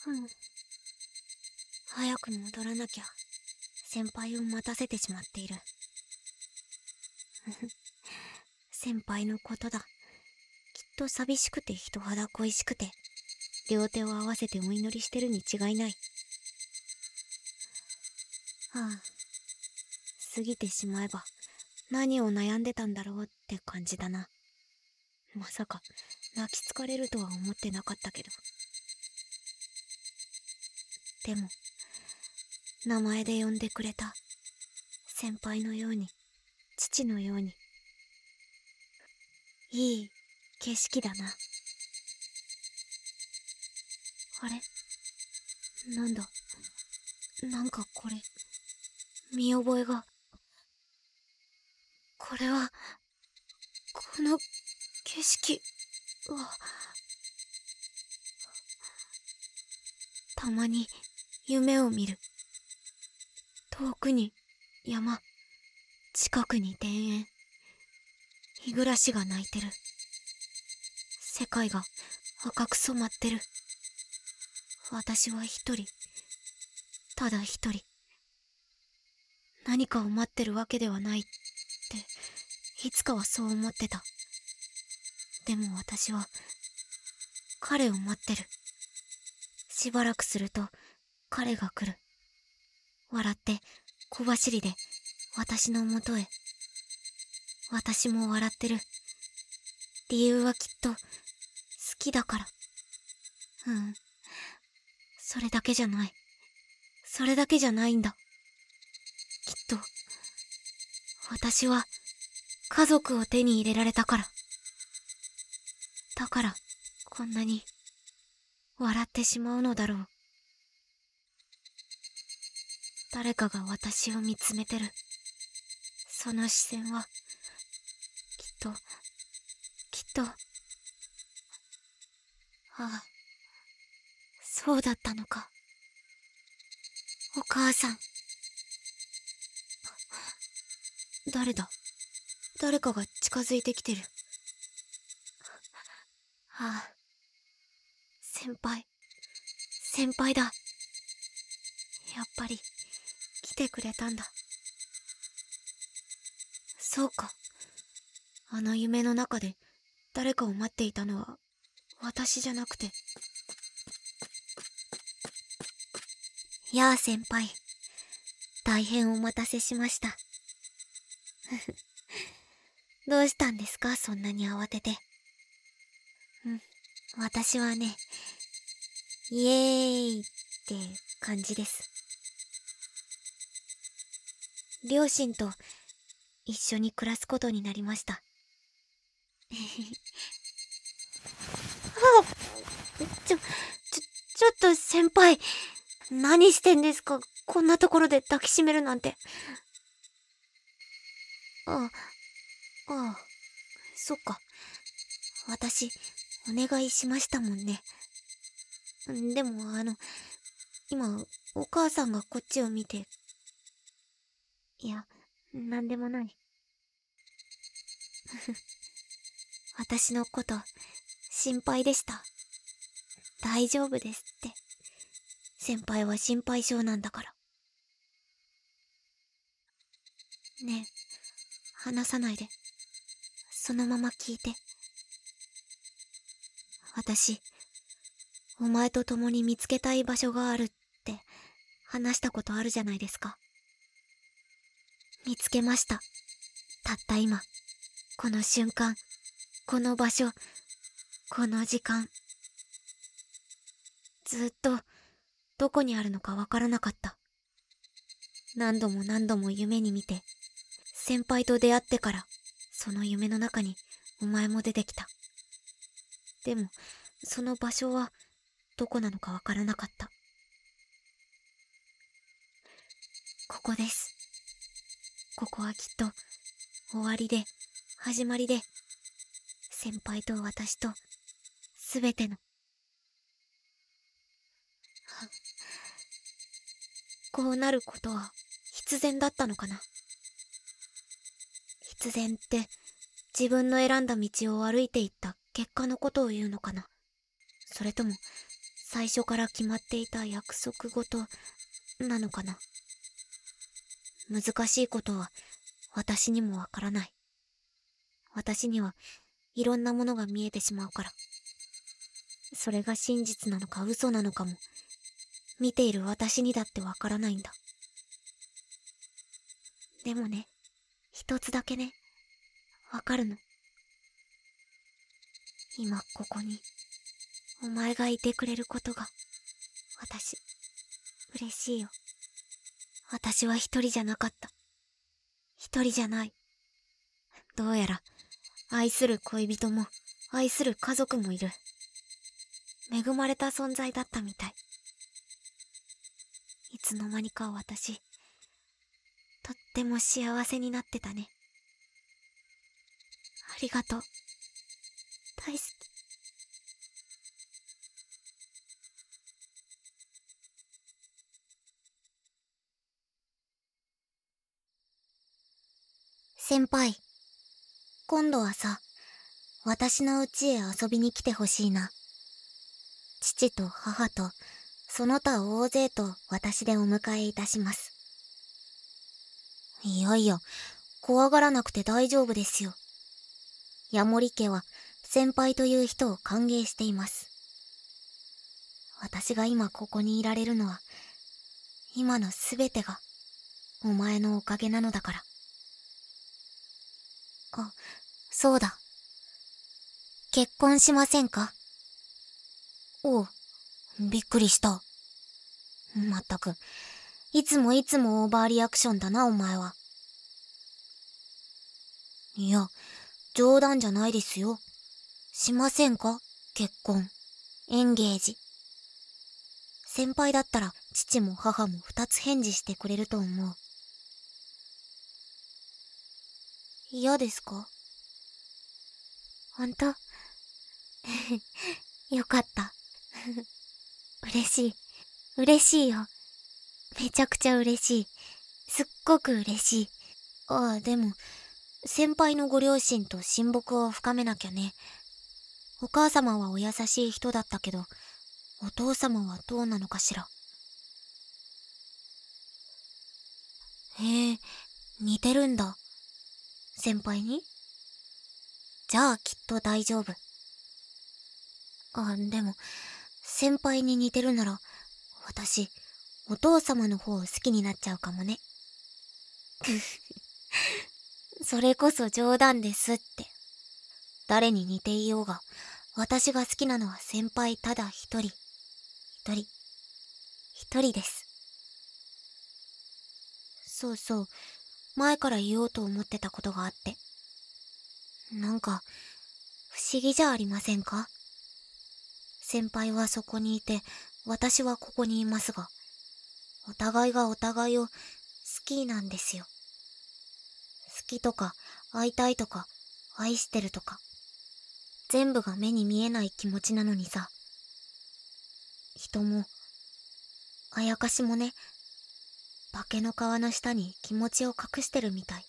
うん。早く戻らなきゃ。先輩を待たせてしまっている。先輩のことだ。きっと寂しくて人肌恋しくて、両手を合わせてお祈りしてるに違いない。ああ、過ぎてしまえば何を悩んでたんだろうって感じだな。まさか泣き疲れるとは思ってなかったけど。でも名前で呼んでくれた先輩のように、父のように、いい景色だな。あれ、なんだ、なんかこれ見覚えが。これはこの景色は。たまに夢を見る。遠くに山、近くに田園、日暮らしが泣いてる。世界が赤く染まってる。私は一人、ただ一人、何かを待ってるわけではないって、いつかはそう思ってた。でも私は彼を待ってる。しばらくすると彼が来る。笑って小走りで私のもとへ。私も笑ってる。理由はきっと好きだから。それだけじゃない。それだけじゃないんだ。きっと私は家族を手に入れられたから。だからこんなに笑ってしまうのだろう。誰かが私を見つめてる。その視線はきっとああ、そうだったのか。お母さん。誰だ。誰かが近づいてきてる。ああ、先輩だ。やっぱり来てくれたんだ。そうか。あの夢の中で誰かを待っていたのは私じゃなくて。やあ先輩、大変お待たせしました。どうしたんですか、そんなに慌てて。私はね、イエーイって感じです。両親と一緒に暮らすことになりました。ちょっと先輩、何してんですか、こんなところで抱きしめるなんて。ああ、そっか。私、お願いしましたもんね。でも、今、お母さんがこっちを見て。いや、なんでもない。私のこと、心配でした。大丈夫ですって。先輩は心配性なんだから。ねえ、話さないで。そのまま聞いて。私、お前と共に見つけたい場所があるって話したことあるじゃないですか。見つけました。たった今。この瞬間。この場所。この時間。ずっと、どこにあるのかわからなかった。何度も何度も夢に見て、先輩と出会ってから、その夢の中にお前も出てきた。でも、その場所は、どこなのかわからなかった。ここです。ここはきっと、終わりで、始まりで、先輩と私と、すべての。こうなることは、必然だったのかな。必然って、自分の選んだ道を歩いていった結果のことを言うのかな。それとも、 最初から決まっていた約束事なのかな。難しいことは私にもわからない。私にはいろんなものが見えてしまうから。それが真実なのか嘘なのかも、見ている私にだってわからないんだ。でもね、一つだけね、わかるの。今ここに、お前がいてくれることが、私、嬉しいよ。私は一人じゃなかった。一人じゃない。どうやら、愛する恋人も、愛する家族もいる。恵まれた存在だったみたい。いつの間にか私、とっても幸せになってたね。ありがとう。大好き。先輩、今度はさ、私の家へ遊びに来てほしいな。父と母と、その他大勢と私でお迎えいたします。いやいや、怖がらなくて大丈夫ですよ。ヤモリ家は先輩という人を歓迎しています。私が今ここにいられるのは、今のすべてがお前のおかげなのだから。あ、そうだ。結婚しませんか？おう、びっくりした。まったく、いつもオーバーリアクションだな、お前は。いや、冗談じゃないですよ。しませんか？結婚。エンゲージ。先輩だったら父も母も二つ返事してくれると思う。嫌ですか？ほんと？よかった。嬉しい。嬉しいよ。めちゃくちゃ嬉しい。すっごく嬉しい。ああ、でも、先輩のご両親と親睦を深めなきゃね。お母様はお優しい人だったけど、お父様はどうなのかしら。へえ、似てるんだ。先輩に？じゃあきっと大丈夫。あ、でも、先輩に似てるなら、私、お父様の方を好きになっちゃうかもね。それこそ冗談ですって。誰に似ていようが、私が好きなのは先輩ただ一人。一人。一人です。そうそう、前から言おうと思ってたことがあって。なんか、不思議じゃありませんか？先輩はそこにいて、私はここにいますが、お互いがお互いを好きなんですよ。好きとか、会いたいとか、愛してるとか、全部が目に見えない気持ちなのにさ。人も、あやかしもね、化けの皮の下に気持ちを隠してるみたい。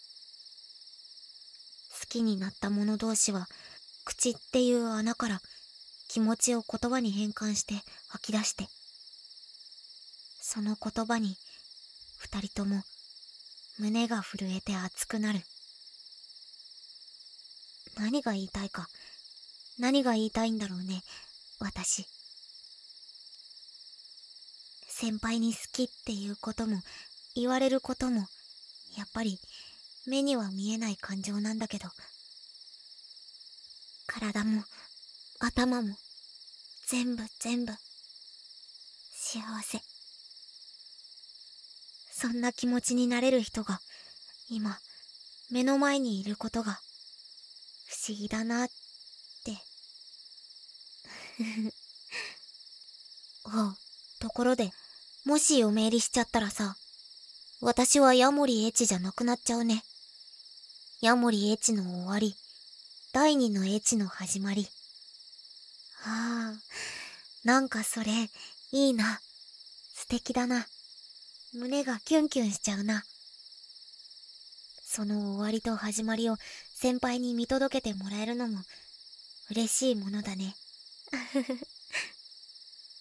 好きになった者同士は、口っていう穴から気持ちを言葉に変換して吐き出して、その言葉に二人とも胸が震えて熱くなる。何が言いたいか、何が言いたいんだろうね、私。先輩に好きっていうことも言われることもやっぱり目には見えない感情なんだけど、体も頭も全部幸せ。そんな気持ちになれる人が今目の前にいることが不思議だなって。おう、ところで、もし嫁入りしちゃったらさ、私はヤモリエチじゃなくなっちゃうね。ヤモリエチの終わり、第二のエチの始まり。ああ、なんかそれ、いいな。素敵だな。胸がキュンキュンしちゃうな。その終わりと始まりを先輩に見届けてもらえるのも嬉しいものだね。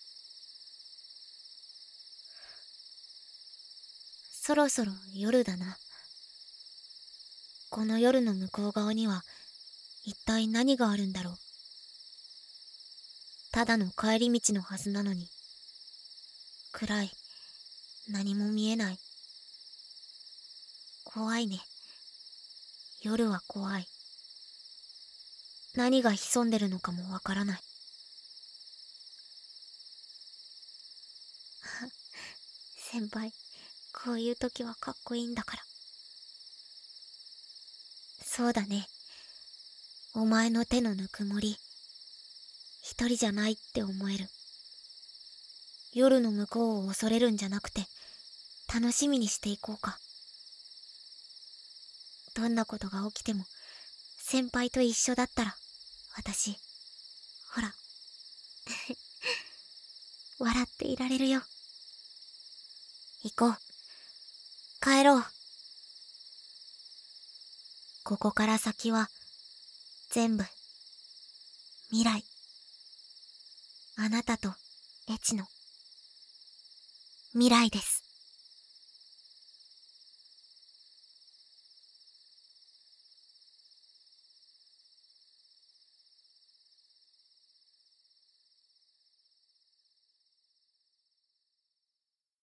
そろそろ夜だな。この夜の向こう側には一体何があるんだろう。ただの帰り道のはずなのに、暗い。何も見えない。怖いね。夜は怖い。何が潜んでるのかもわからない。先輩、こういう時はかっこいいんだから。そうだね。お前の手のぬくもり、一人じゃないって思える。夜の向こうを恐れるんじゃなくて、楽しみにしていこうか。どんなことが起きても、先輩と一緒だったら、私、ほら、笑っていられるよ。行こう。帰ろう。ここから先は、全部、未来。あなたと、エチの、未来です。